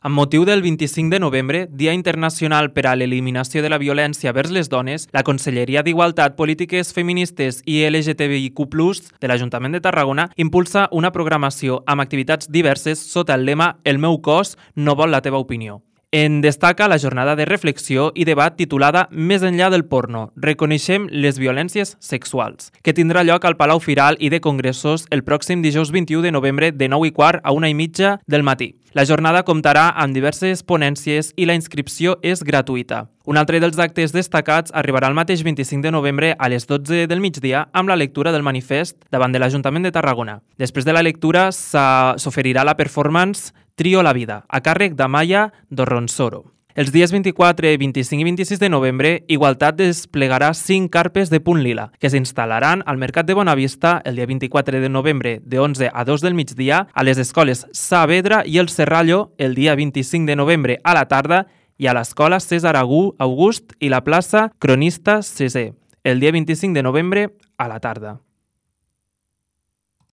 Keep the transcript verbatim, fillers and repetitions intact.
Amb motiu del vint-i-cinc de novembre, Dia Internacional per a l'Eliminació de la Violència vers les Dones, la Conselleria d'Igualtat, Polítiques Feministes i L G T B I Q plus, de l'Ajuntament de Tarragona impulsa una programació amb activitats diverses sota el lema El meu cos no vol la teva opinió. En destaca la jornada de reflexió i debat titulada Més enllà del porno, reconeixem les violències sexuals, que tindrà lloc al Palau Firal i de Congressos el pròxim dijous vint-i-u de novembre de nou i quart a una i mitja del matí. La jornada comptarà amb diverses ponències i la inscripció és gratuïta. Un altre dels actes destacats arribarà el mateix vint-i-cinc de novembre a les dotze del migdia amb la lectura del manifest davant de l'Ajuntament de Tarragona. Després de la lectura s'oferirà la performance Trio la vida, a càrrec d'Amaya Dorronsoro. Els dies vint-i-quatre, vint-i-cinc i vint-i-sis de novembre, Igualtat desplegarà cinc carpes de punt lila, que s'instal·laran al Mercat de Bonavista el dia vint-i-quatre de novembre de onze a dos del migdia, a les escoles Saavedra i el Serrallo el dia vint-i-cinc de novembre a la tarda i a l'escola César August i la plaça Cronista Cesé el dia vint-i-cinc de novembre a la tarda.